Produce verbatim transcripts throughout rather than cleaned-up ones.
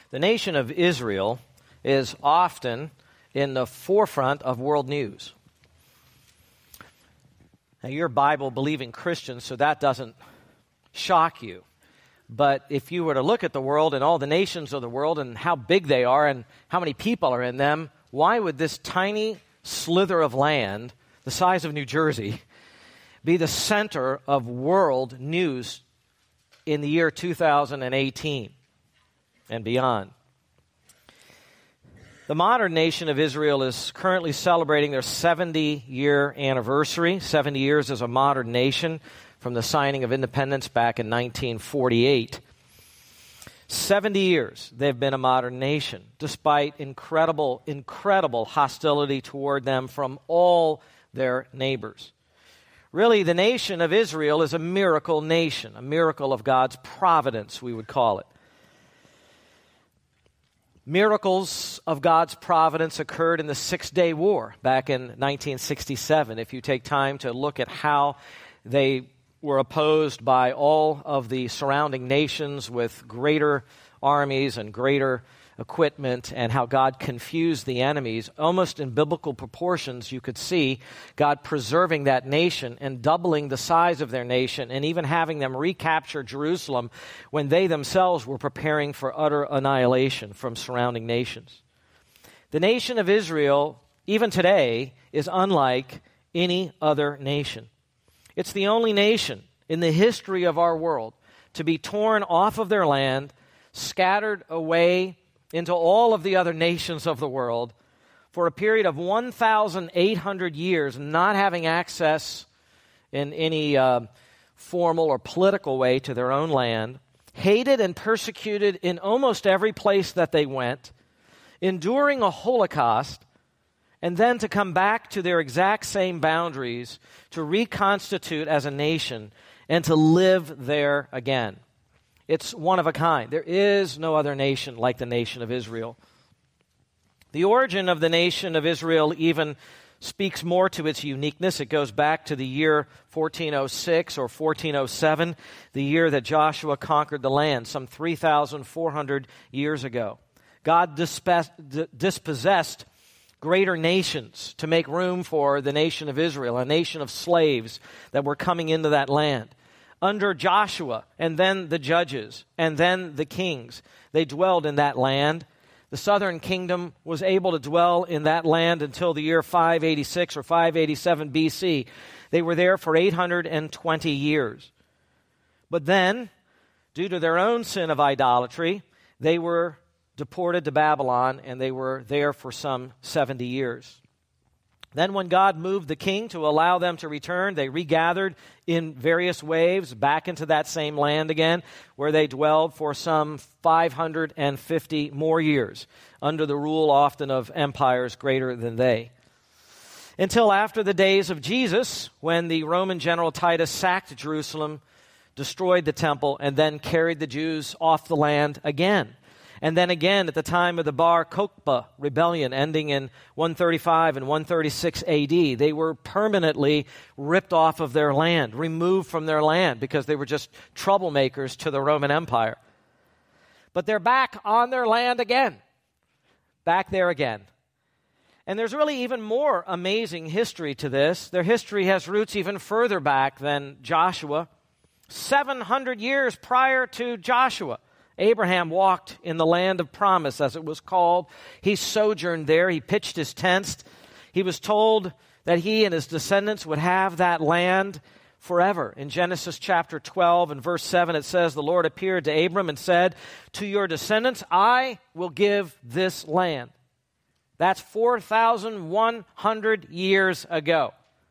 The nation of Israel is often in the forefront of world news. Now, you're a Bible-believing Christian, so that doesn't shock you. But if you were to look at the world and all the nations of the world and how big they are and how many people are in them, why would this tiny slither of land, the size of New Jersey, be the center of world news in the year two thousand eighteen and beyond? The modern nation of Israel is currently celebrating their seventy-year anniversary, seventy years as a modern nation from the signing of independence back in nineteen forty-eight. seventy years they've been a modern nation, despite incredible, incredible hostility toward them from all their neighbors. Really, the nation of Israel is a miracle nation, a miracle of God's providence, we would call it. Miracles of God's providence occurred in the Six-Day War back in nineteen sixty-seven. If you take time to look at how they were opposed by all of the surrounding nations with greater armies and greater equipment, and how God confused the enemies, almost in biblical proportions, you could see God preserving that nation and doubling the size of their nation and even having them recapture Jerusalem when they themselves were preparing for utter annihilation from surrounding nations. The nation of Israel, even today, is unlike any other nation. It's the only nation in the history of our world to be torn off of their land, scattered away into all of the other nations of the world for a period of one thousand eight hundred years, not having access in any uh, formal or political way to their own land, hated and persecuted in almost every place that they went, enduring a Holocaust, and then to come back to their exact same boundaries to reconstitute as a nation and to live there again. It's one of a kind. There is no other nation like the nation of Israel. The origin of the nation of Israel even speaks more to its uniqueness. It goes back to the year fourteen oh six or fourteen oh seven, the year that Joshua conquered the land, some three thousand four hundred years ago. God dispossessed greater nations to make room for the nation of Israel, a nation of slaves that were coming into that land. Under Joshua, and then the judges, and then the kings, they dwelled in that land. The southern kingdom was able to dwell in that land until the year five eighty-six or five eighty-seven B C. They were there for eight hundred twenty years. But then, due to their own sin of idolatry, they were deported to Babylon, and they were there for some seventy years. Then when God moved the king to allow them to return, they regathered in various waves back into that same land again, where they dwelled for some five hundred fifty more years, under the rule often of empires greater than they. Until after the days of Jesus, when the Roman general Titus sacked Jerusalem, destroyed the temple, and then carried the Jews off the land again. And then again at the time of the Bar Kokhba rebellion, ending in one thirty-five and one thirty-six A D, they were permanently ripped off of their land, removed from their land, because they were just troublemakers to the Roman Empire. But they're back on their land again, back there again. And there's really even more amazing history to this. Their history has roots even further back than Joshua. seven hundred years prior to Joshua, Abraham walked in the land of promise, as it was called. He sojourned there. He pitched his tents. He was told that he and his descendants would have that land forever. In Genesis chapter twelve and verse seven, it says, the Lord appeared to Abram and said, to your descendants, I will give this land. That's four thousand one hundred years ago.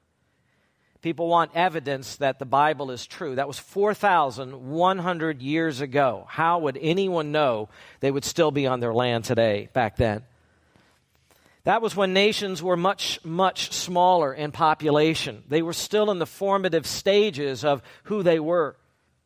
People want evidence that the Bible is true. That was four thousand one hundred years ago. How would anyone know they would still be on their land today, back then? That was when nations were much, much smaller in population. They were still in the formative stages of who they were.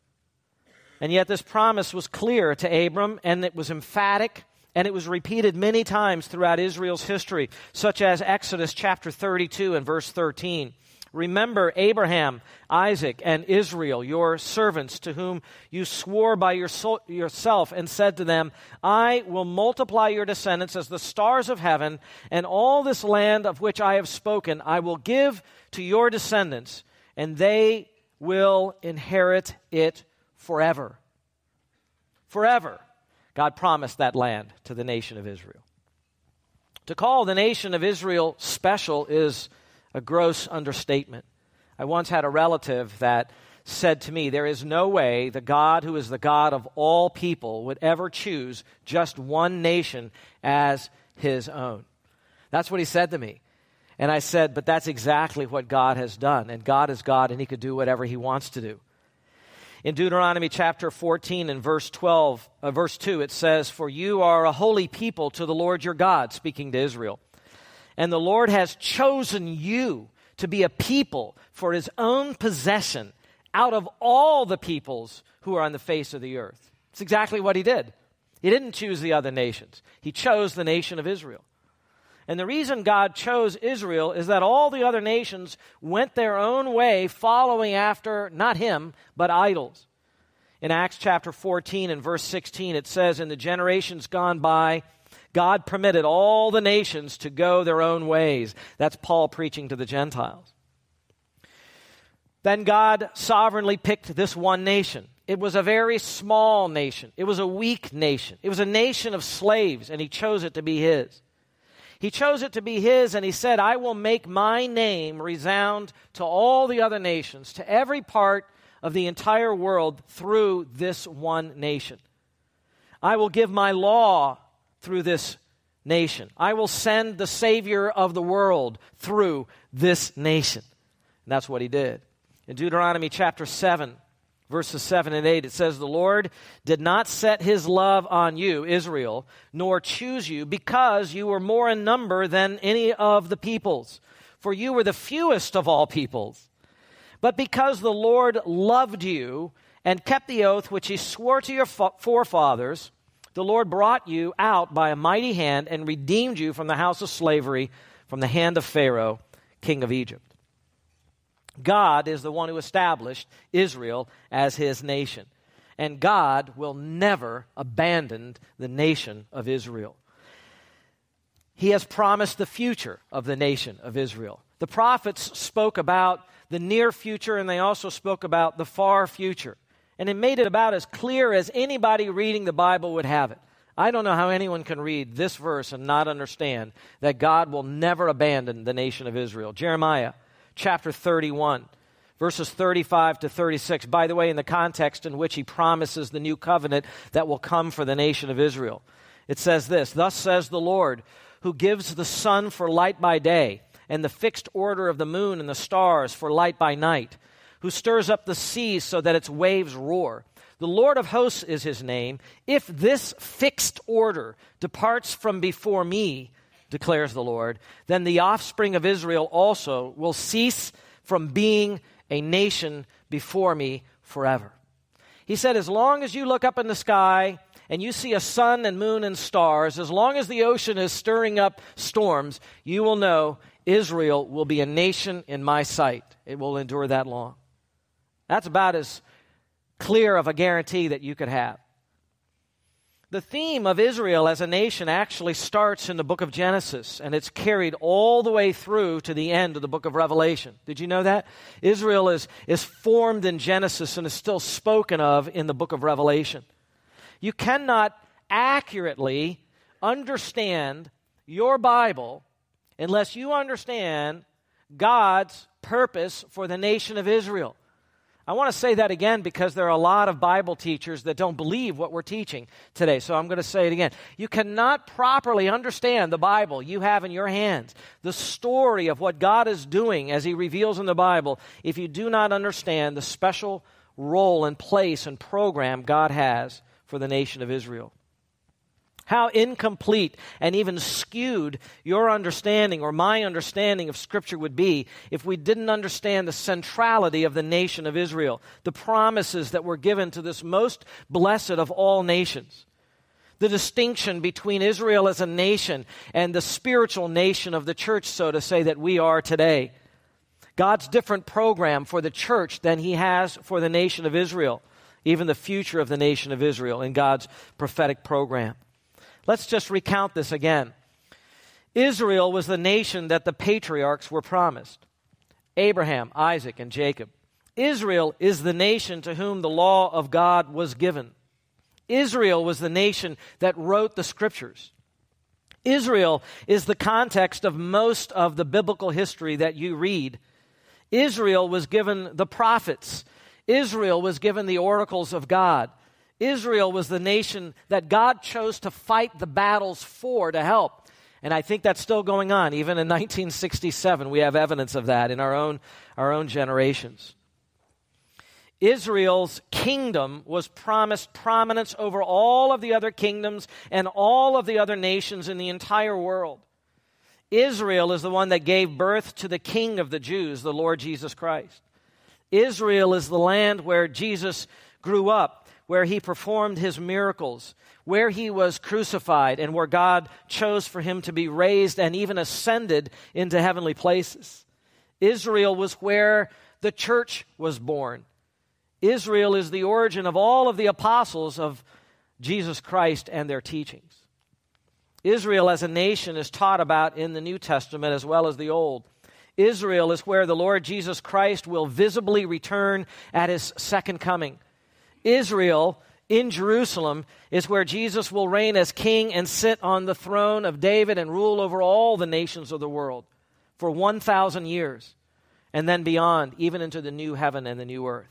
And yet this promise was clear to Abram, and it was emphatic, and it was repeated many times throughout Israel's history, such as Exodus chapter thirty-two and verse thirteen. Remember Abraham, Isaac, and Israel, your servants, to whom you swore by your so- yourself and said to them, I will multiply your descendants as the stars of heaven, and all this land of which I have spoken I will give to your descendants, and they will inherit it forever. Forever. God promised that land to the nation of Israel. To call the nation of Israel special is a gross understatement. I once had a relative that said to me, there is no way the God who is the God of all people would ever choose just one nation as his own. That's what he said to me. And I said, but that's exactly what God has done. And God is God, and he could do whatever he wants to do. In Deuteronomy chapter fourteen and verse twelve, uh, verse two, it says, for you are a holy people to the Lord your God, speaking to Israel. And the Lord has chosen you to be a people for his own possession out of all the peoples who are on the face of the earth. It's exactly what he did. He didn't choose the other nations. He chose the nation of Israel. And the reason God chose Israel is that all the other nations went their own way, following after, not him, but idols. In Acts chapter fourteen and verse sixteen, it says, in the generations gone by, God permitted all the nations to go their own ways. That's Paul preaching to the Gentiles. Then God sovereignly picked this one nation. It was a very small nation. It was a weak nation. It was a nation of slaves, and he chose it to be his. He chose it to be his, and he said, I will make my name resound to all the other nations, to every part of the entire world through this one nation. I will give my law through this nation. I will send the Savior of the world through this nation. And that's what he did. In Deuteronomy chapter seven, verses seven and eight, it says, the Lord did not set his love on you, Israel, nor choose you, because you were more in number than any of the peoples, for you were the fewest of all peoples. But because the Lord loved you and kept the oath which he swore to your forefathers, the Lord brought you out by a mighty hand and redeemed you from the house of slavery, from the hand of Pharaoh, king of Egypt. God is the one who established Israel as his nation. And God will never abandon the nation of Israel. He has promised the future of the nation of Israel. The prophets spoke about the near future, and they also spoke about the far future. And it made it about as clear as anybody reading the Bible would have it. I don't know how anyone can read this verse and not understand that God will never abandon the nation of Israel. Jeremiah chapter thirty-one, verses thirty-five to thirty-six. By the way, in the context in which he promises the new covenant that will come for the nation of Israel. It says this, thus says the Lord, who gives the sun for light by day, and the fixed order of the moon and the stars for light by night, who stirs up the seas so that its waves roar. The Lord of hosts is his name. If this fixed order departs from before me, declares the Lord, then the offspring of Israel also will cease from being a nation before me forever. He said, as long as you look up in the sky and you see a sun and moon and stars, as long as the ocean is stirring up storms, you will know Israel will be a nation in my sight. It will endure that long. That's about as clear of a guarantee that you could have. The theme of Israel as a nation actually starts in the book of Genesis, and it's carried all the way through to the end of the book of Revelation. Did you know that? Israel is, is formed in Genesis and is still spoken of in the book of Revelation. You cannot accurately understand your Bible unless you understand God's purpose for the nation of Israel. I want to say that again because there are a lot of Bible teachers that don't believe what we're teaching today. So I'm going to say it again. You cannot properly understand the Bible you have in your hands, the story of what God is doing as he reveals in the Bible, if you do not understand the special role and place and program God has for the nation of Israel. How incomplete and even skewed your understanding or my understanding of Scripture would be if we didn't understand the centrality of the nation of Israel, the promises that were given to this most blessed of all nations, the distinction between Israel as a nation and the spiritual nation of the church, so to say, that we are today. God's different program for the church than he has for the nation of Israel, even the future of the nation of Israel in God's prophetic program. Let's just recount this again. Israel was the nation that the patriarchs were promised: Abraham, Isaac, and Jacob. Israel is the nation to whom the law of God was given. Israel was the nation that wrote the scriptures. Israel is the context of most of the biblical history that you read. Israel was given the prophets. Israel was given the oracles of God. Israel was the nation that God chose to fight the battles for, to help. And I think that's still going on. Even in nineteen sixty-seven, we have evidence of that in our own, our own generations. Israel's kingdom was promised prominence over all of the other kingdoms and all of the other nations in the entire world. Israel is the one that gave birth to the King of the Jews, the Lord Jesus Christ. Israel is the land where Jesus grew up, where he performed his miracles, where he was crucified, and where God chose for him to be raised and even ascended into heavenly places. Israel was where the church was born. Israel is the origin of all of the apostles of Jesus Christ and their teachings. Israel as a nation is taught about in the New Testament as well as the Old. Israel is where the Lord Jesus Christ will visibly return at his second coming. Israel in Jerusalem is where Jesus will reign as king and sit on the throne of David and rule over all the nations of the world for one thousand years, and then beyond, even into the new heaven and the new earth.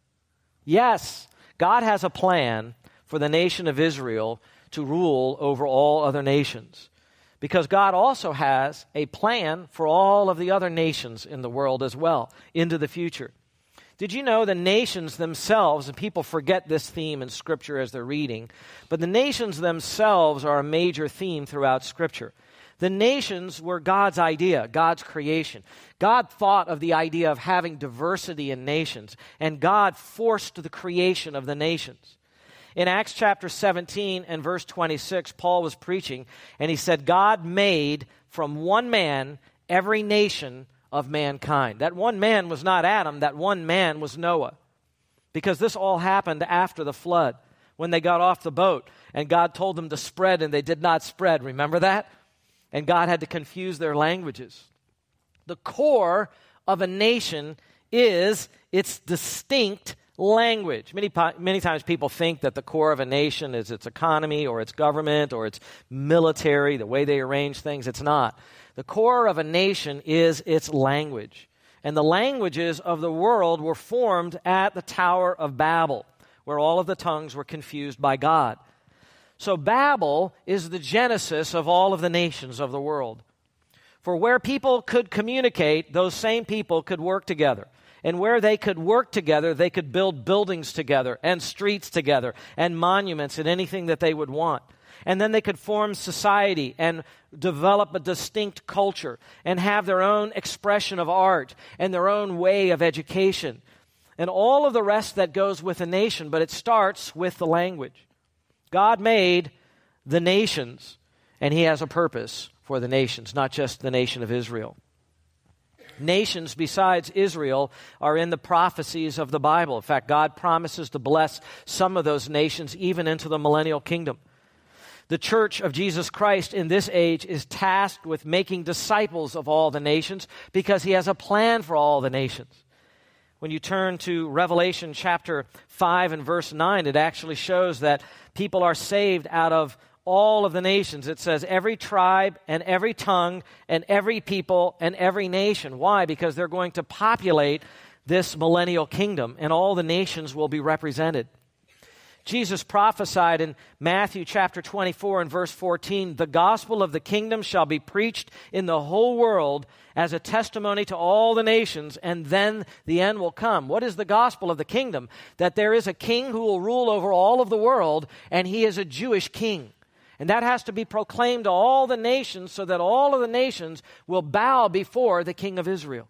Yes, God has a plan for the nation of Israel to rule over all other nations, because God also has a plan for all of the other nations in the world as well into the future. Did you know the nations themselves, and people forget this theme in Scripture as they're reading, but the nations themselves are a major theme throughout Scripture. The nations were God's idea, God's creation. God thought of the idea of having diversity in nations, and God forced the creation of the nations. In Acts chapter seventeen and verse twenty-six, Paul was preaching, and he said, God made from one man every nation of mankind. That one man was not Adam, that one man was Noah. Because this all happened after the flood, when they got off the boat, and God told them to spread, and they did not spread. Remember that? And God had to confuse their languages. The core of a nation is its distinct language. Many, many times people think that the core of a nation is its economy or its government or its military, the way they arrange things. It's not. The core of a nation is its language. And the languages of the world were formed at the Tower of Babel, where all of the tongues were confused by God. So Babel is the genesis of all of the nations of the world. For where people could communicate, those same people could work together. And where they could work together, they could build buildings together and streets together and monuments and anything that they would want. And then they could form society and develop a distinct culture and have their own expression of art and their own way of education and all of the rest that goes with a nation, but it starts with the language. God made the nations, and he has a purpose for the nations, not just the nation of Israel. Nations besides Israel are in the prophecies of the Bible. In fact, God promises to bless some of those nations even into the millennial kingdom. The church of Jesus Christ in this age is tasked with making disciples of all the nations because he has a plan for all the nations. When you turn to Revelation chapter five and verse nine, it actually shows that people are saved out of all of the nations. It says every tribe and every tongue and every people and every nation. Why? Because they're going to populate this millennial kingdom, and all the nations will be represented. Jesus prophesied in Matthew chapter twenty-four and verse fourteen, the gospel of the kingdom shall be preached in the whole world as a testimony to all the nations, and then the end will come. What is the gospel of the kingdom? That there is a king who will rule over all of the world, and he is a Jewish king. And that has to be proclaimed to all the nations so that all of the nations will bow before the King of Israel.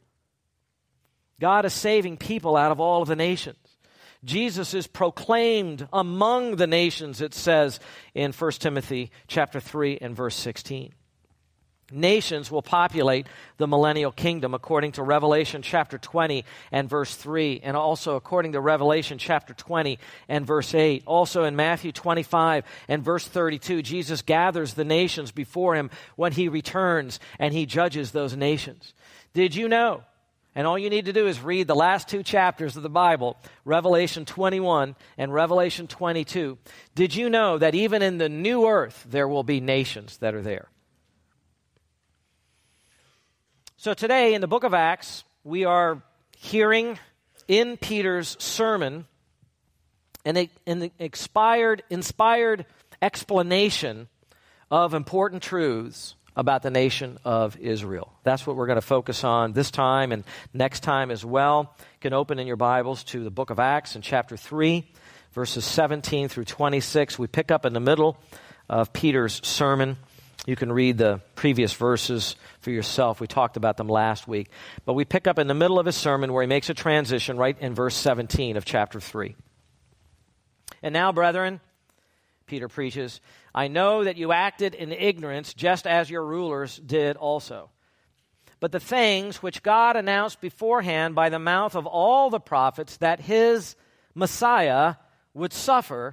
God is saving people out of all of the nations. Jesus is proclaimed among the nations, it says in First Timothy chapter three and verse sixteen. nations will populate the millennial kingdom, according to Revelation chapter twenty and verse three, and also according to Revelation chapter twenty and verse eight. Also in Matthew twenty-five and verse thirty-two, Jesus gathers the nations before him when he returns, and he judges those nations. Did you know? And all you need to do is read the last two chapters of the Bible, Revelation twenty-one and Revelation twenty-two. Did you know that even in the new earth, there will be nations that are there? So today in the book of Acts, we are hearing in Peter's sermon an, an inspired, inspired explanation of important truths about the nation of Israel. That's what we're going to focus on this time and next time as well. You can open in your Bibles to the book of Acts in chapter three, verses seventeen through twenty-six. We pick up in the middle of Peter's sermon. You can read the previous verses for yourself. We talked about them last week. But we pick up in the middle of his sermon where he makes a transition right in verse seventeen of chapter three. And now, brethren, Peter preaches, I know that you acted in ignorance just as your rulers did also. But the things which God announced beforehand by the mouth of all the prophets that his Messiah would suffer,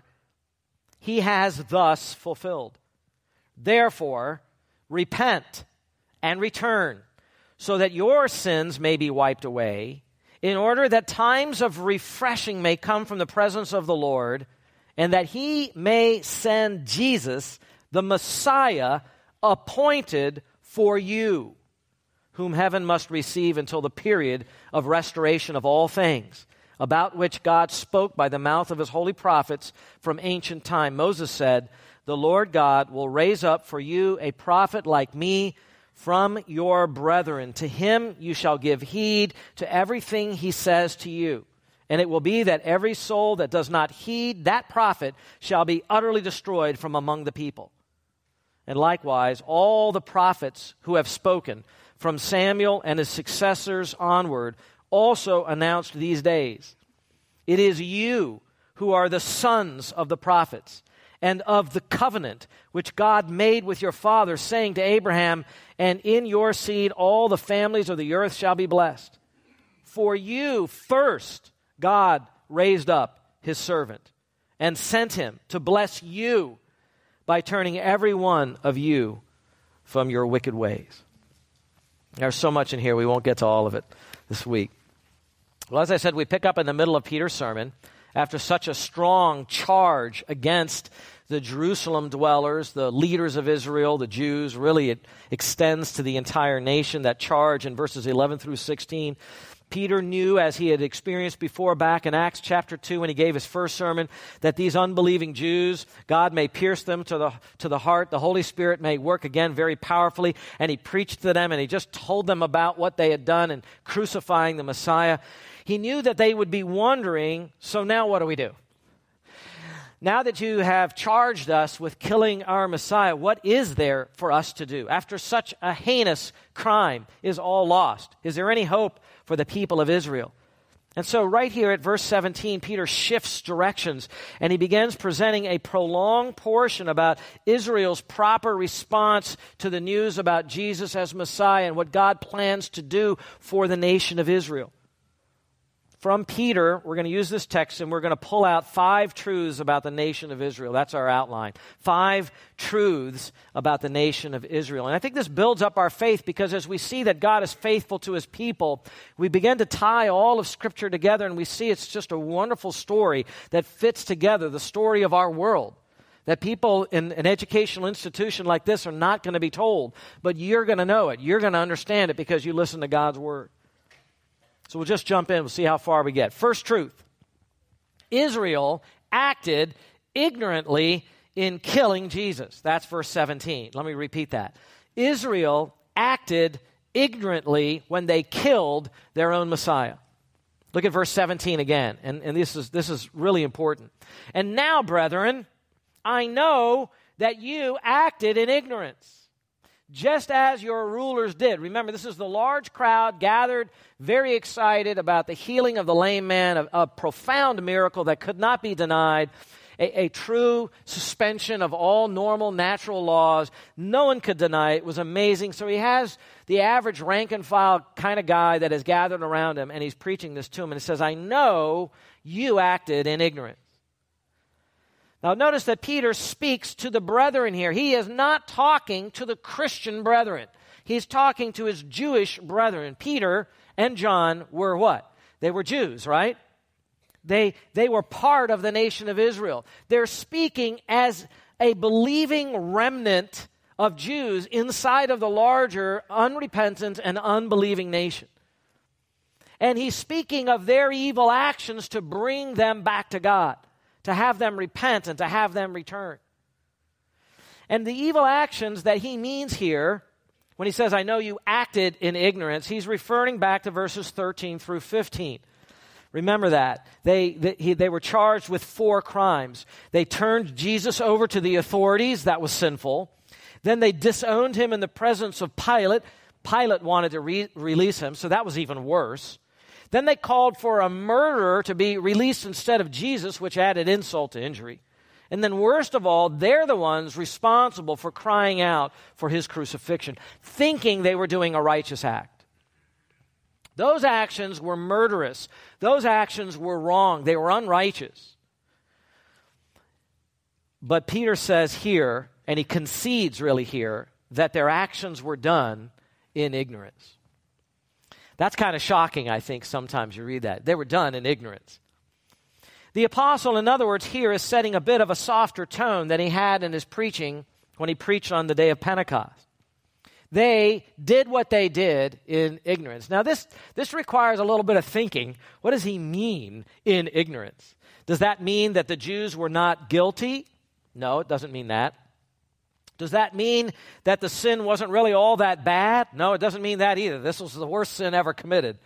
he has thus fulfilled. Therefore, repent and return, so that your sins may be wiped away, in order that times of refreshing may come from the presence of the Lord, and that he may send Jesus, the Messiah, appointed for you, whom heaven must receive until the period of restoration of all things, about which God spoke by the mouth of his holy prophets from ancient time. Moses said, the Lord God will raise up for you a prophet like me from your brethren. To him you shall give heed to everything he says to you. And it will be that every soul that does not heed that prophet shall be utterly destroyed from among the people. And likewise, all the prophets who have spoken from Samuel and his successors onward also announced these days. It is you who are the sons of the prophets, and of the covenant which God made with your father, saying to Abraham, and in your seed all the families of the earth shall be blessed. For you first God raised up his servant and sent him to bless you by turning every one of you from your wicked ways. There's so much in here, we won't get to all of it this week. Well, as I said, we pick up in the middle of Peter's sermon after such a strong charge against the Jerusalem dwellers, the leaders of Israel, the Jews. Really, it extends to the entire nation, that charge in verses eleven through sixteen. Peter knew, as he had experienced before back in Acts chapter two when he gave his first sermon, that these unbelieving Jews, God may pierce them to the, to the heart. The Holy Spirit may work again very powerfully. And he preached to them and he just told them about what they had done in crucifying the Messiah. He knew that they would be wondering, so now what do we do? Now that you have charged us with killing our Messiah, what is there for us to do? After such a heinous crime is all lost. Is there any hope for the people of Israel? And so right here at verse seventeen, Peter shifts directions and he begins presenting a prolonged portion about Israel's proper response to the news about Jesus as Messiah and what God plans to do for the nation of Israel. From Peter, we're going to use this text and we're going to pull out five truths about the nation of Israel. That's our outline. Five truths about the nation of Israel. And I think this builds up our faith because as we see that God is faithful to his people, we begin to tie all of Scripture together and we see it's just a wonderful story that fits together the story of our world. That people in an educational institution like this are not going to be told, but you're going to know it. You're going to understand it because you listen to God's word. So we'll just jump in. We'll see how far we get. First truth. Israel acted ignorantly in killing Jesus. That's verse seventeen. Let me repeat that. Israel acted ignorantly when they killed their own Messiah. Look at verse seventeen again. And, and this is, this is really important. And now, brethren, I know that you acted in ignorance, just as your rulers did. Remember, this is the large crowd gathered, very excited about the healing of the lame man, a, a profound miracle that could not be denied. a, a true suspension of all normal natural laws. No one could deny it. It was amazing. So he has the average rank and file kind of guy that is gathered around him, and he's preaching this to him, and he says, I know you acted in ignorance. Now notice that Peter speaks to the brethren here. He is not talking to the Christian brethren. He's talking to his Jewish brethren. Peter and John were what? They were Jews, right? They, they were part of the nation of Israel. They're speaking as a believing remnant of Jews inside of the larger, unrepentant and unbelieving nation. And he's speaking of their evil actions to bring them back to God, to have them repent and to have them return. And the evil actions that he means here, when he says, I know you acted in ignorance, he's referring back to verses thirteen through fifteen. Remember that. They, they, he, they were charged with four crimes. They turned Jesus over to the authorities. That was sinful. Then they disowned him in the presence of Pilate. Pilate wanted to re- release him, so that was even worse. Then they called for a murderer to be released instead of Jesus, which added insult to injury. And then worst of all, they're the ones responsible for crying out for his crucifixion, thinking they were doing a righteous act. Those actions were murderous. Those actions were wrong. They were unrighteous. But Peter says here, and he concedes really here, that their actions were done in ignorance. That's kind of shocking, I think, sometimes you read that. They were done in ignorance. The apostle, in other words, here is setting a bit of a softer tone than he had in his preaching when he preached on the day of Pentecost. They did what they did in ignorance. Now, this, this requires a little bit of thinking. What does he mean in ignorance? Does that mean that the Jews were not guilty? No, it doesn't mean that. Does that mean that the sin wasn't really all that bad? No, it doesn't mean that either. This was the worst sin ever committed.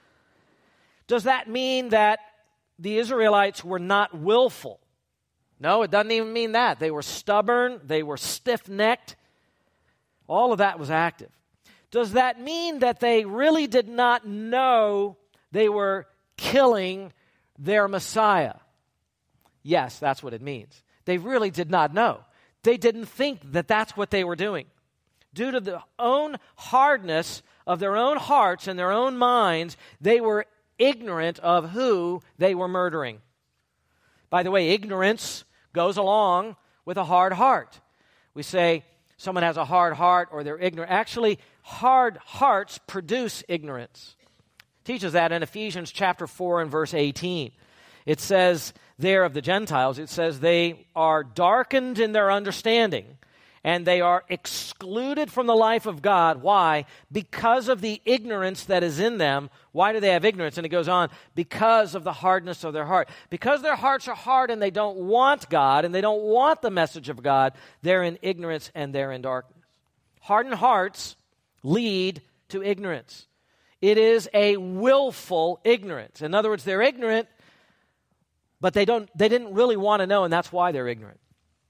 Does that mean that the Israelites were not willful? No, it doesn't even mean that. They were stubborn. They were stiff-necked. All of that was active. Does that mean that they really did not know they were killing their Messiah? Yes, that's what it means. They really did not know. They didn't think that that's what they were doing. Due to the own hardness of their own hearts and their own minds, they were ignorant of who they were murdering. By the way, ignorance goes along with a hard heart. We say someone has a hard heart or they're ignorant. Actually, hard hearts produce ignorance. It teaches that in Ephesians chapter four and verse eighteen. It says there of the Gentiles, it says they are darkened in their understanding and they are excluded from the life of God. Why? Because of the ignorance that is in them. Why do they have ignorance? And it goes on, because of the hardness of their heart. Because their hearts are hard and they don't want God and they don't want the message of God, they're in ignorance and they're in darkness. Hardened hearts lead to ignorance. It is a willful ignorance. In other words, they're ignorant, but they don't. They didn't really want to know, and that's why they're ignorant.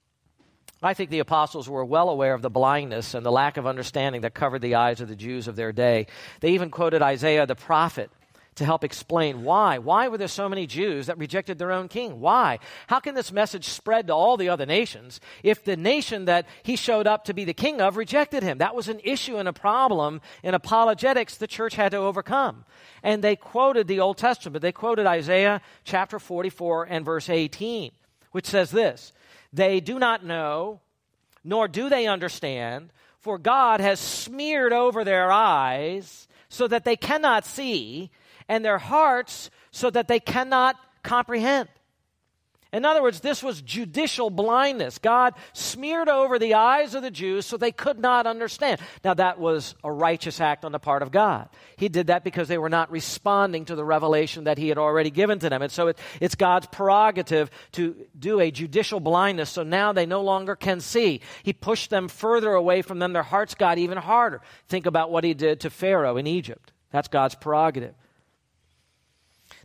I think the apostles were well aware of the blindness and the lack of understanding that covered the eyes of the Jews of their day. They even quoted Isaiah the prophet to help explain why. Why were there so many Jews that rejected their own king? Why? How can this message spread to all the other nations if the nation that he showed up to be the king of rejected him? That was an issue and a problem in apologetics the church had to overcome. And they quoted the Old Testament. They quoted Isaiah chapter forty-four and verse eighteen, which says this, they do not know, nor do they understand, for God has smeared over their eyes so that they cannot see, and their hearts so that they cannot comprehend. In other words, this was judicial blindness. God smeared over the eyes of the Jews so they could not understand. Now, that was a righteous act on the part of God. He did that because they were not responding to the revelation that he had already given to them. And so it, it's God's prerogative to do a judicial blindness, so now they no longer can see. He pushed them further away from them. Their hearts got even harder. Think about what he did to Pharaoh in Egypt. That's God's prerogative.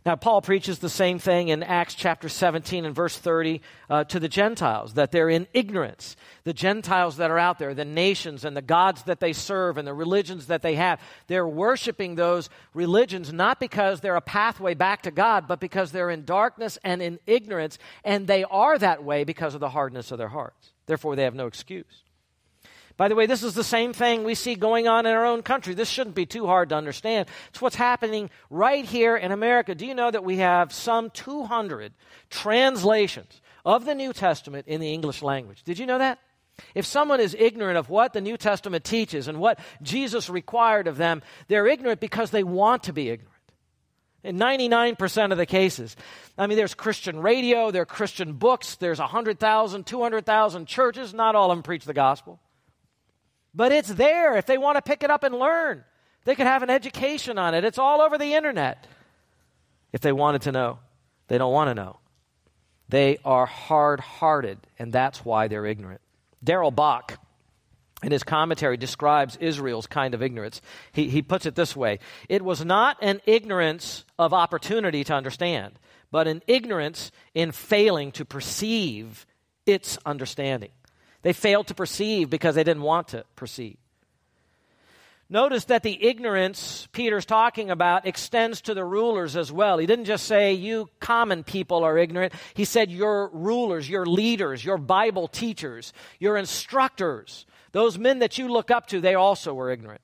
Now, Paul preaches the same thing in Acts chapter seventeen and verse thirty uh, to the Gentiles, that they're in ignorance. The Gentiles that are out there, the nations and the gods that they serve and the religions that they have, they're worshiping those religions not because they're a pathway back to God, but because they're in darkness and in ignorance, and they are that way because of the hardness of their hearts. Therefore, they have no excuse. By the way, this is the same thing we see going on in our own country. This shouldn't be too hard to understand. It's what's happening right here in America. Do you know that we have some two hundred translations of the New Testament in the English language? Did you know that? If someone is ignorant of what the New Testament teaches and what Jesus required of them, they're ignorant because they want to be ignorant. In ninety-nine percent of the cases. I mean, there's Christian radio, there are Christian books, there's one hundred thousand, two hundred thousand churches. Not all of them preach the gospel. But it's there if they want to pick it up and learn. They could have an education on it. It's all over the internet. If they wanted to know, they don't want to know. They are hard-hearted, and that's why they're ignorant. Darrell Bock, in his commentary, describes Israel's kind of ignorance. He, he puts it this way: it was not an ignorance of opportunity to understand, but an ignorance in failing to perceive its understanding. They failed to perceive because they didn't want to perceive. Notice that the ignorance Peter's talking about extends to the rulers as well. He didn't just say, you common people are ignorant. He said, your rulers, your leaders, your Bible teachers, your instructors, those men that you look up to, they also were ignorant.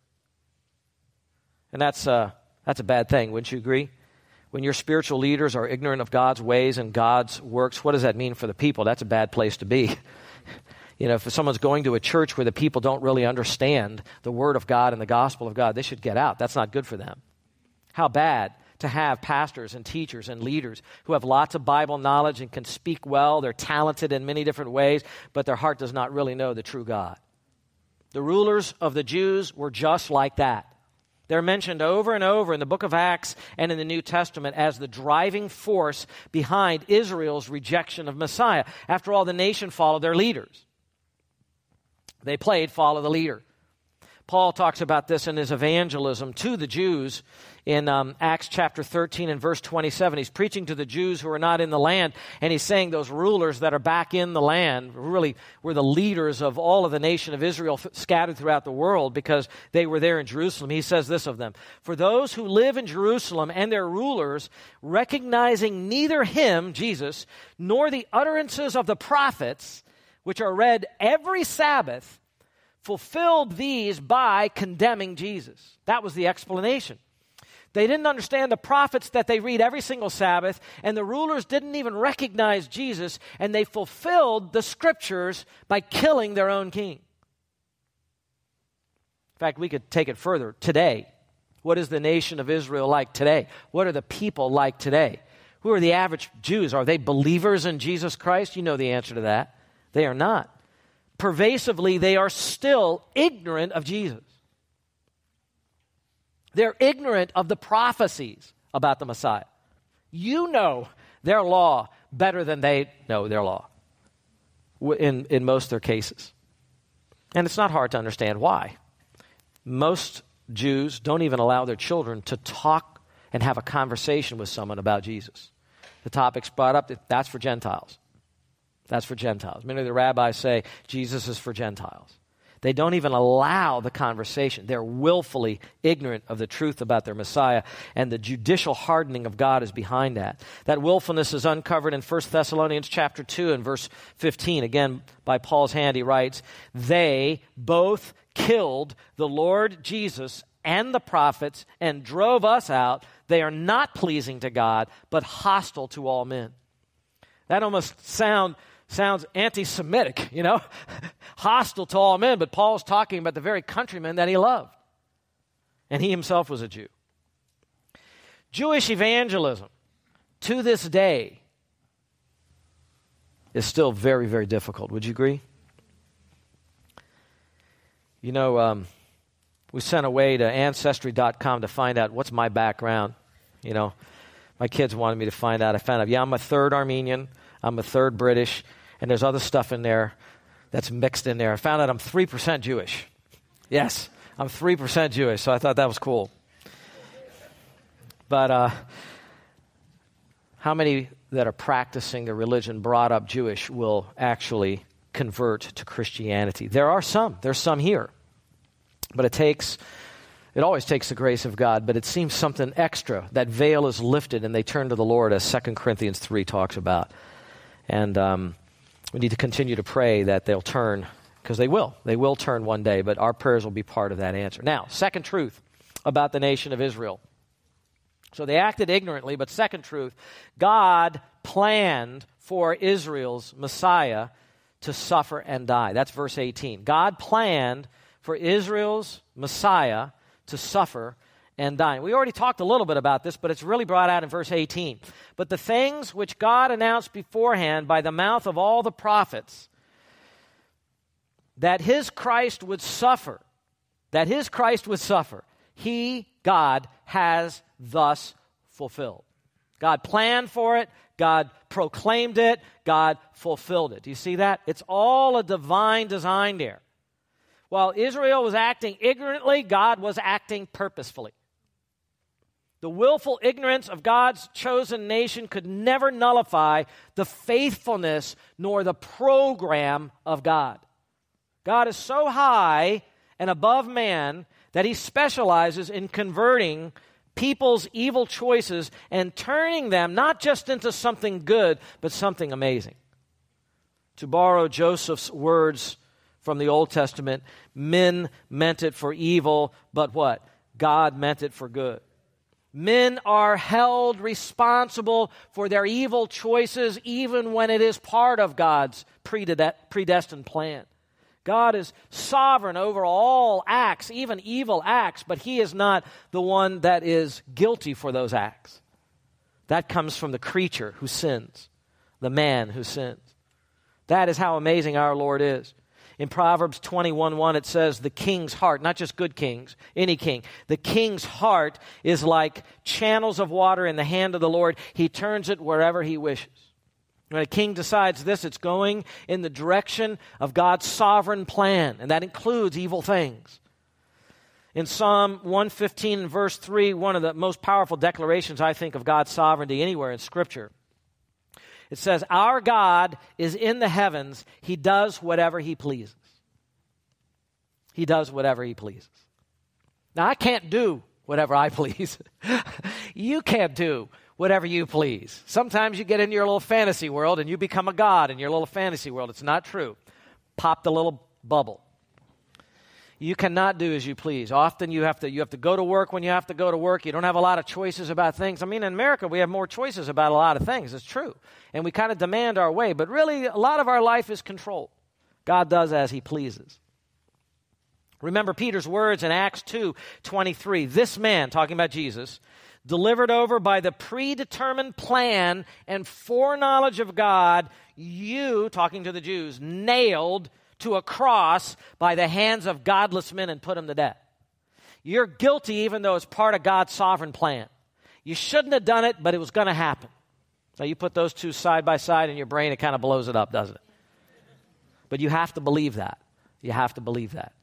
And that's, uh, that's a bad thing, wouldn't you agree? When your spiritual leaders are ignorant of God's ways and God's works, what does that mean for the people? That's a bad place to be. You know, if someone's going to a church where the people don't really understand the Word of God and the gospel of God, they should get out. That's not good for them. How bad to have pastors and teachers and leaders who have lots of Bible knowledge and can speak well. They're talented in many different ways, but their heart does not really know the true God. The rulers of the Jews were just like that. They're mentioned over and over in the book of Acts and in the New Testament as the driving force behind Israel's rejection of Messiah. After all, the nation followed their leaders. They played follow the leader. Paul talks about this in his evangelism to the Jews in um, Acts chapter thirteen and verse twenty-seven. He's preaching to the Jews who are not in the land, and he's saying those rulers that are back in the land really were the leaders of all of the nation of Israel f- scattered throughout the world because they were there in Jerusalem. He says this of them: for those who live in Jerusalem and their rulers, recognizing neither him, Jesus, nor the utterances of the prophets, which are read every Sabbath, fulfilled these by condemning Jesus. That was the explanation. They didn't understand the prophets that they read every single Sabbath, and the rulers didn't even recognize Jesus, and they fulfilled the scriptures by killing their own king. In fact, we could take it further. Today, what is the nation of Israel like today? What are the people like today? Who are the average Jews? Are they believers in Jesus Christ? You know the answer to that. They are not. Pervasively, they are still ignorant of Jesus. They're ignorant of the prophecies about the Messiah. You know their law better than they know their law in, in most of their cases. And it's not hard to understand why. Most Jews don't even allow their children to talk and have a conversation with someone about Jesus. The topic's brought up, that's for Gentiles. That's for Gentiles. Many of the rabbis say Jesus is for Gentiles. They don't even allow the conversation. They're willfully ignorant of the truth about their Messiah, and the judicial hardening of God is behind that. That willfulness is uncovered in First Thessalonians chapter two and verse fifteen. Again, by Paul's hand, he writes, they both killed the Lord Jesus and the prophets and drove us out. They are not pleasing to God, but hostile to all men. That almost sound sounds anti-Semitic, you know, hostile to all men, but Paul's talking about the very countrymen that he loved. And he himself was a Jew. Jewish evangelism, to this day, is still very, very difficult. Would you agree? You know, um, we sent away to Ancestry dot com to find out what's my background. You know, my kids wanted me to find out. I found out, yeah, I'm a third Armenian, I'm a third British, and there's other stuff in there that's mixed in there. I found out I'm three percent Jewish. Yes, I'm three percent Jewish, so I thought that was cool. But uh, how many that are practicing a religion brought up Jewish will actually convert to Christianity? There are some. There's some here. But it takes, it always takes the grace of God, but it seems something extra. That veil is lifted and they turn to the Lord, as Second Corinthians three talks about. And um, we need to continue to pray that they'll turn, because they will. They will turn one day, but our prayers will be part of that answer. Now, second truth about the nation of Israel. So they acted ignorantly, but second truth, God planned for Israel's Messiah to suffer and die. That's verse eighteen. God planned for Israel's Messiah to suffer and die. We already talked a little bit about this, but it's really brought out in verse eighteen. But the things which God announced beforehand by the mouth of all the prophets, that his Christ would suffer, that his Christ would suffer, he, God, has thus fulfilled. God planned for it. God proclaimed it. God fulfilled it. Do you see that? It's all a divine design there. While Israel was acting ignorantly, God was acting purposefully. The willful ignorance of God's chosen nation could never nullify the faithfulness nor the program of God. God is so high and above man that he specializes in converting people's evil choices and turning them not just into something good, but something amazing. To borrow Joseph's words from the Old Testament, men meant it for evil, but what? God meant it for good. Men are held responsible for their evil choices even when it is part of God's predestined plan. God is sovereign over all acts, even evil acts, but he is not the one that is guilty for those acts. That comes from the creature who sins, the man who sins. That is how amazing our Lord is. In Proverbs twenty-one one, it says, the king's heart, not just good kings, any king, the king's heart is like channels of water in the hand of the Lord. He turns it wherever he wishes. When a king decides this, it's going in the direction of God's sovereign plan, and that includes evil things. In Psalm one fifteen and verse three, one of the most powerful declarations, I think, of God's sovereignty anywhere in Scripture, it says, our God is in the heavens. He does whatever he pleases. He does whatever he pleases. Now, I can't do whatever I please. You can't do whatever you please. Sometimes you get into your little fantasy world and you become a god in your little fantasy world. It's not true. Pop the little bubble. You cannot do as you please. Often you have to you have to go to work when you have to go to work. You don't have a lot of choices about things. I mean, in America, we have more choices about a lot of things. It's true. And we kind of demand our way. But really, a lot of our life is controlled. God does as he pleases. Remember Peter's words in Acts two twenty-three. This man, talking about Jesus, delivered over by the predetermined plan and foreknowledge of God, you, talking to the Jews, nailed to a cross by the hands of godless men and put him to death. You're guilty even though it's part of God's sovereign plan. You shouldn't have done it, but it was going to happen. So you put those two side by side in your brain, it kind of blows it up, doesn't it? But you have to believe that. You have to believe that.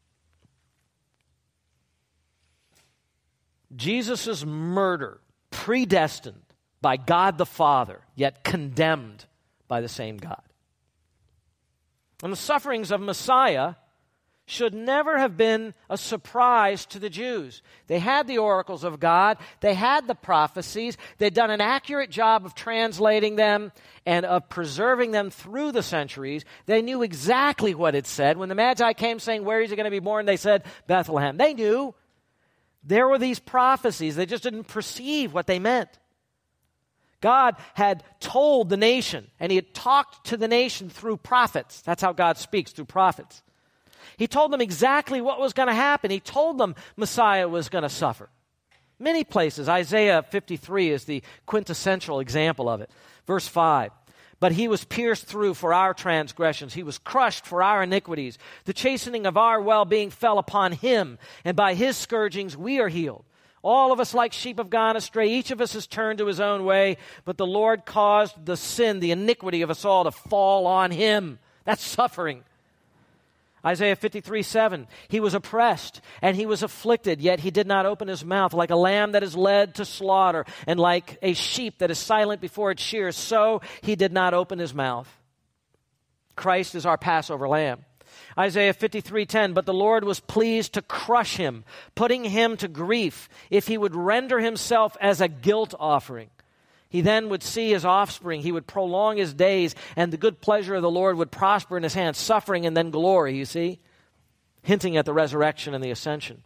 Jesus' murder, predestined by God the Father, yet condemned by the same God. And the sufferings of Messiah should never have been a surprise to the Jews. They had the oracles of God. They had the prophecies. They'd done an accurate job of translating them and of preserving them through the centuries. They knew exactly what it said. When the Magi came saying, where is he going to be born? They said, Bethlehem. They knew. There were these prophecies. They just didn't perceive what they meant. God had told the nation, and he had talked to the nation through prophets. That's how God speaks, through prophets. He told them exactly what was going to happen. He told them Messiah was going to suffer. Many places. Isaiah fifty-three is the quintessential example of it. Verse five. But he was pierced through for our transgressions. He was crushed for our iniquities. The chastening of our well-being fell upon him, and by his scourgings we are healed. All of us like sheep have gone astray. Each of us has turned to his own way, but the Lord caused the sin, the iniquity of us all to fall on him. That's suffering. Isaiah fifty-three seven, he was oppressed and he was afflicted, yet he did not open his mouth. Like a lamb that is led to slaughter, and like a sheep that is silent before its shears, so he did not open his mouth. Christ is our Passover lamb. Isaiah fifty-three ten, but the Lord was pleased to crush him, putting him to grief, if he would render himself as a guilt offering. He then would see his offspring. He would prolong his days, and the good pleasure of the Lord would prosper in his hands, suffering and then glory, you see, hinting at the resurrection and the ascension.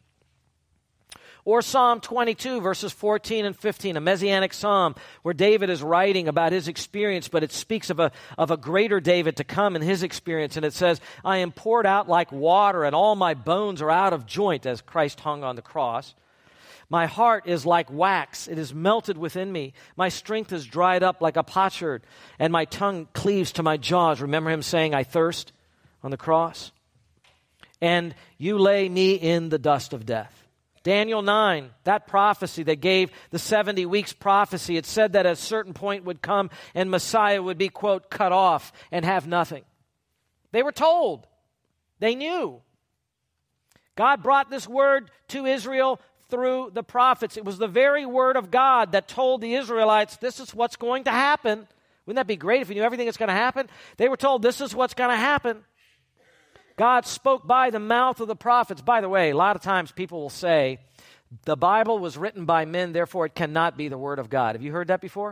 Or Psalm twenty-two, verses fourteen and fifteen, a messianic psalm where David is writing about his experience, but it speaks of a, of a greater David to come in his experience. And it says, I am poured out like water, and all my bones are out of joint, as Christ hung on the cross. My heart is like wax. It is melted within me. My strength is dried up like a potsherd, and my tongue cleaves to my jaws. Remember him saying, I thirst on the cross? And you lay me in the dust of death. Daniel nine, that prophecy that gave the seventy weeks prophecy, it said that at a certain point would come and Messiah would be, quote, cut off and have nothing. They were told. They knew. God brought this word to Israel through the prophets. It was the very word of God that told the Israelites, this is what's going to happen. Wouldn't that be great if you knew everything that's going to happen? They were told, this is what's going to happen. God spoke by the mouth of the prophets. By the way, a lot of times people will say, the Bible was written by men, therefore it cannot be the word of God. Have you heard that before?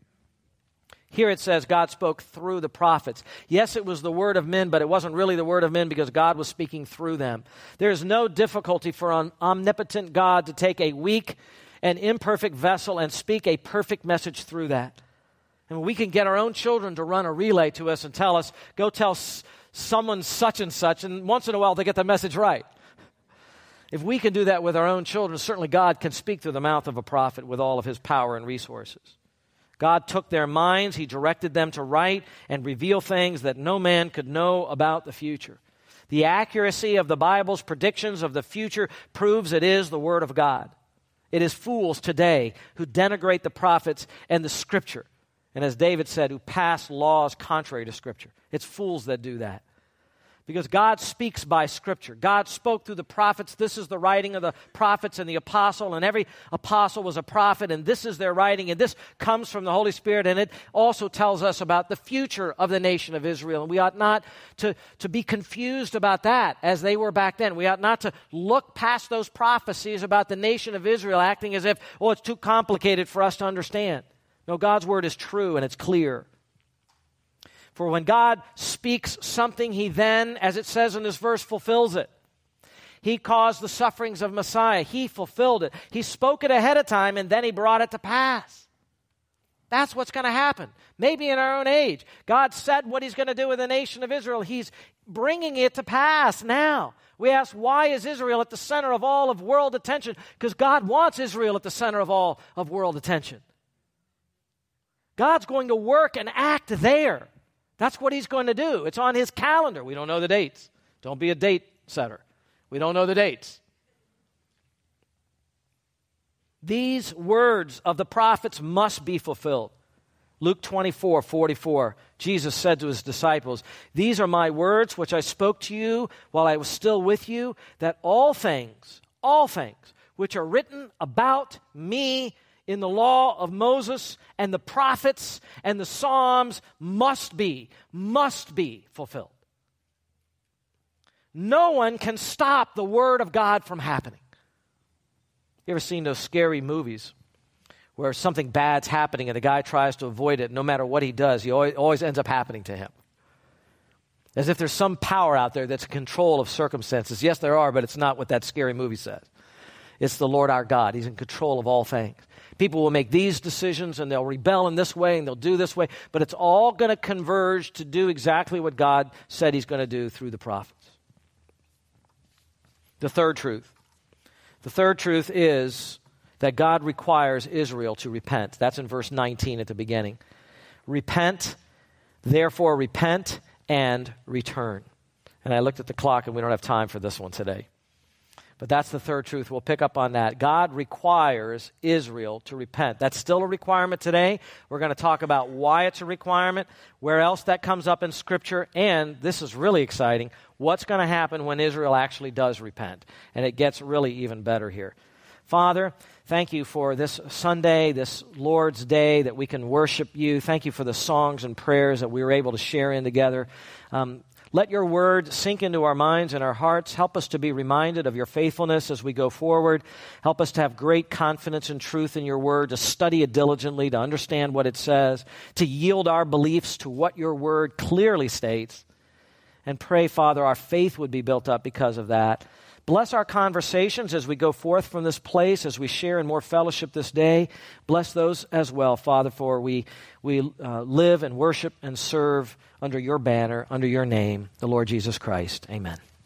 Here it says God spoke through the prophets. Yes, it was the word of men, but it wasn't really the word of men because God was speaking through them. There is no difficulty for an omnipotent God to take a weak and imperfect vessel and speak a perfect message through that. And we can get our own children to run a relay to us and tell us, go tell s- someone such and such, and once in a while they get the message right. If we can do that with our own children, certainly God can speak through the mouth of a prophet with all of his power and resources. God took their minds, he directed them to write and reveal things that no man could know about the future. The accuracy of the Bible's predictions of the future proves it is the Word of God. It is fools today who denigrate the prophets and the Scripture. And as David said, who pass laws contrary to Scripture. It's fools that do that. Because God speaks by Scripture. God spoke through the prophets. This is the writing of the prophets and the apostle, and every apostle was a prophet, and this is their writing, and this comes from the Holy Spirit, and it also tells us about the future of the nation of Israel. And we ought not to, to be confused about that as they were back then. We ought not to look past those prophecies about the nation of Israel, acting as if, oh, it's too complicated for us to understand. No, God's word is true and it's clear. For when God speaks something, he then, as it says in this verse, fulfills it. He caused the sufferings of Messiah. He fulfilled it. He spoke it ahead of time, and then he brought it to pass. That's what's going to happen. Maybe in our own age. God said what he's going to do with the nation of Israel. He's bringing it to pass now. We ask, why is Israel at the center of all of world attention? Because God wants Israel at the center of all of world attention. God's going to work and act there. That's what he's going to do. It's on his calendar. We don't know the dates. Don't be a date setter. We don't know the dates. These words of the prophets must be fulfilled. Luke twenty-four forty-four, Jesus said to his disciples, these are my words which I spoke to you while I was still with you, that all things, all things which are written about me in the law of Moses and the prophets and the Psalms must be, must be fulfilled. No one can stop the word of God from happening. You ever seen those scary movies where something bad's happening and the guy tries to avoid it? No matter what he does, he always, always ends up happening to him. As if there's some power out there that's in control of circumstances. Yes, there are, but it's not what that scary movie says. It's the Lord our God. He's in control of all things. People will make these decisions and they'll rebel in this way and they'll do this way, but it's all going to converge to do exactly what God said he's going to do through the prophets. The third truth. The third truth is that God requires Israel to repent. That's in verse nineteen at the beginning. Repent, therefore repent and return. And I looked at the clock and we don't have time for this one today. But that's the third truth. We'll pick up on that. God requires Israel to repent. That's still a requirement today. We're going to talk about why it's a requirement, where else that comes up in Scripture, and this is really exciting, what's going to happen when Israel actually does repent. And it gets really even better here. Father, thank you for this Sunday, this Lord's Day, that we can worship you. Thank you for the songs and prayers that we were able to share in together. Um, Let your word sink into our minds and our hearts. Help us to be reminded of your faithfulness as we go forward. Help us to have great confidence and truth in your word, to study it diligently, to understand what it says, to yield our beliefs to what your word clearly states. And pray, Father, our faith would be built up because of that. Bless our conversations as we go forth from this place, as we share in more fellowship this day. Bless those as well, Father, for we, we uh, live and worship and serve under your banner, under your name, the Lord Jesus Christ. Amen.